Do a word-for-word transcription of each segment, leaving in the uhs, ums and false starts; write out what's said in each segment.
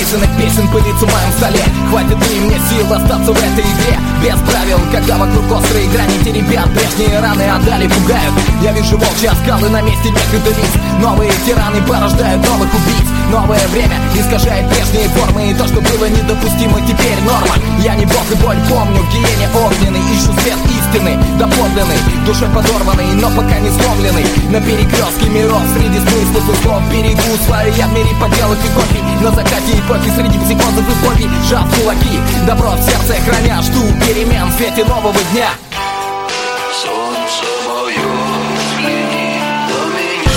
написанных песен пылится в моем столе. Хватит ли мне сил остаться в этой игре без правил, когда вокруг острые грани, те ребят прежние раны отдали, пугают. Я вижу волчьи оскалы на месте некогда лиц. Новые тираны порождают новых убийц. Новое время искажает прежние формы, и то, что было недопустимо, теперь норма. Я не бог и боль помню, в гиене огненный ищу свет истины, доподлинный, душой подорванный, но пока не сломленный. На перекрестке миров, среди смыслов и слов, берегу свою я в мире поделок и копий. На закате эпохи, среди психозов и фобий, сжав кулаки, добро в сердце храня, жду перемен в свете нового дня. Солнце мое, взгляни на меня.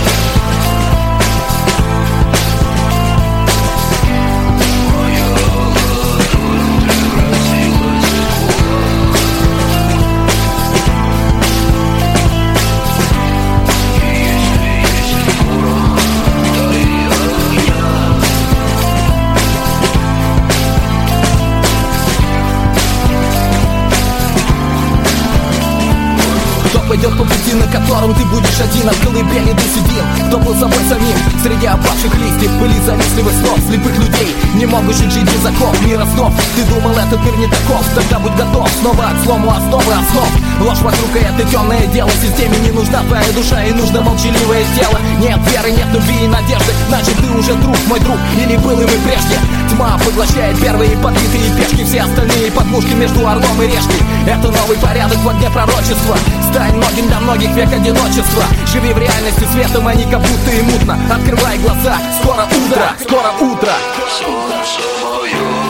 Моя ладонь превратилась в кулак. И если есть урон, то я, я. Кто пойдет по пути, на котором ты будешь один, от колыбели до седин? Кто был собой самим среди опавших листьев, пыли завистливых снов, слепых людей, не могущих жить без оков мира снов? Ты думал, этот мир не таков, тогда будь готов снова к слому основы основ. Ложь вокруг, и это темное дело. Системе не нужна твоя душа, и нужно молчаливое тело. Нет веры, нет любви и надежды, значит ты уже друг, мой друг, или был им и прежде. Тьма поглощает первые подбитые пешки, все остальные подмушки между орлом и решкой. Это новый порядок в огне пророчества. Стань многим для многих век одиночества. Живи в реальности светом, а не как будто и мутно. Открывай глаза, скоро утро, скоро утро. Солнце мое.